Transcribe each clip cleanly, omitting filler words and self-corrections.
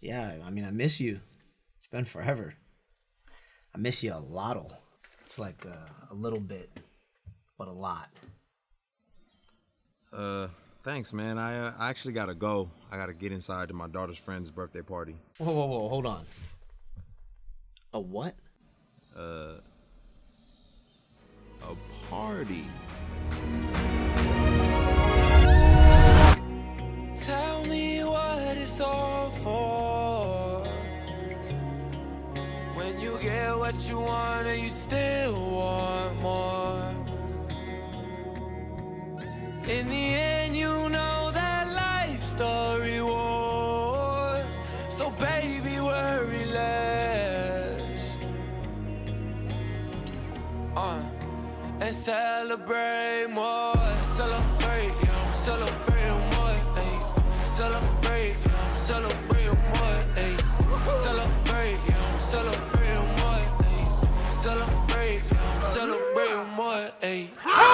Yeah, I mean, I miss you. It's been forever. I miss you a lot. It's like a little bit, but a lot. Thanks, man. I actually gotta go. I gotta get inside to my daughter's friend's birthday party. Whoa, hold on. A what? A party. Tell me what it's all for. When you get what you want and you still want more. In the end, you know that life's the reward. So baby, worry less. And celebrate more. Celebrate, yeah, celebrate more. Ay. Celebrate, yeah, celebrate more. Ay. Celebrate, yeah, celebrate more. Ay. Celebrate, yeah, celebrate more. Ay.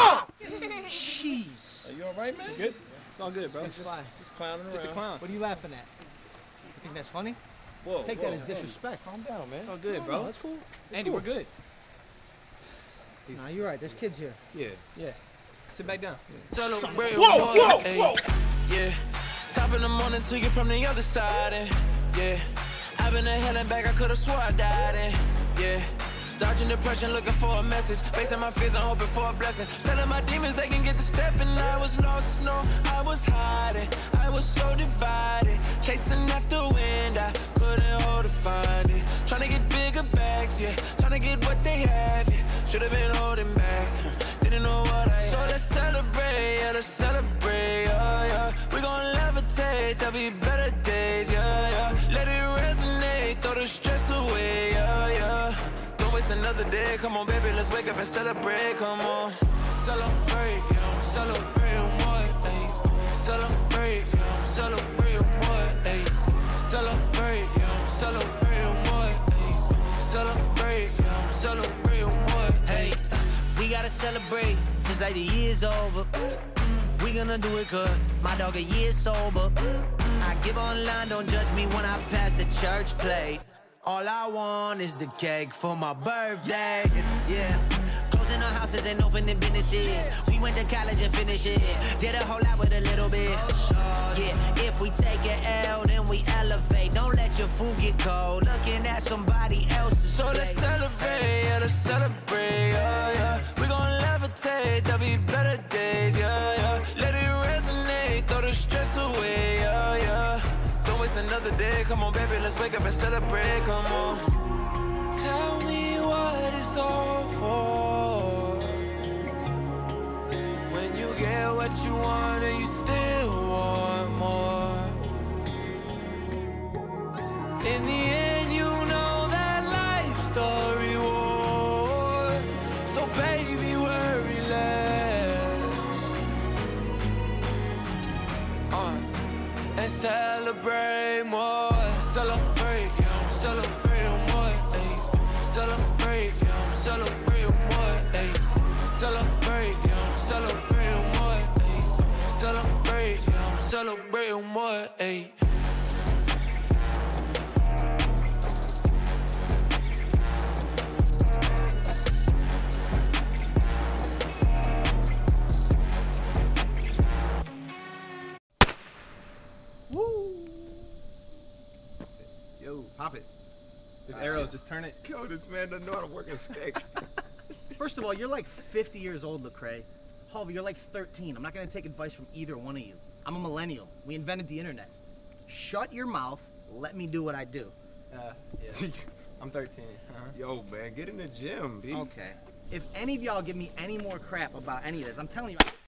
Jeez. Are you all right, man? You good? It's all good, bro. Just clowning around. Just a clown. What are you laughing at? You think that's funny? Whoa, Take whoa, that as hey, disrespect. calm down, man. It's all good, No, bro. that's cool. Andy, we're good. Nah, you're right. There's kids here. Yeah. Yeah. Sit back down. Celebrate Whoa, more. whoa, Ay. whoa. Yeah. Top in the morning till you from the other side. And yeah. I've been to hell and back, I could've swore I died. And yeah. Dodging depression, looking for a message. Facing my fears, I'm hoping for a blessing. Telling my demons they can get the step, and I was lost, no, I was hiding. I was so divided, chasing after wind, I couldn't hold to find it. Trying to get bigger bags, yeah, trying to get what they have, yeah. Should've been holding back, didn't know what I had. So let's celebrate, yeah, let's celebrate, yeah, yeah. We gon' levitate, there'll be better days, yeah, yeah. Let it resonate, throw the stress away, yeah, yeah. Don't waste another day, come on baby, let's wake up and celebrate, come on. Celebrate, yeah, celebrate more, ayy. Celebrate, yeah, celebrate more, ayy. Celebrate, yeah, celebrate more, ayy. Celebrate, yeah, celebrate more, hey. We gotta celebrate, cause like the year's over. We gonna do it good, my dog a year sober. I give online, don't judge me when I pass the church plate. All I want is the cake for my birthday, yeah. Closing our houses and opening businesses. We went to college and finished it. Did a whole lot with a little bit. Yeah, if we take an L, then we elevate. Don't let your food get cold. Looking at somebody else's. So let's celebrate, yeah, let's celebrate, yeah, yeah. We gon' levitate, there'll be better days, yeah, yeah. Let it resonate, throw the stress away, yeah, yeah. Don't waste another day, come on baby, let's wake up and celebrate, come on. Tell me what it's all for. When you get what you want and you still want more. In the end, you know that life's the reward. So baby, worry less. And celebrate more. Celebrate, yeah, celebrate more, ayy. Celebrate, yeah, celebrate more, ayy. Celebrate, yeah, celebrate more, ayy. Celebrate, yeah, celebrate more, ayy. Yo, pop it. There's arrows, just turn it. Yo, this man doesn't know how to work a stick. First of all, you're like 50 years old, Lecrae. Harvey, you're like 13. I'm not gonna take advice from either one of you. I'm a millennial. We invented the internet. Shut your mouth. Let me do what I do. Yeah. I'm 13. Yo, man, get in the gym, B. Okay. If any of y'all give me any more crap about any of this, I'm telling you.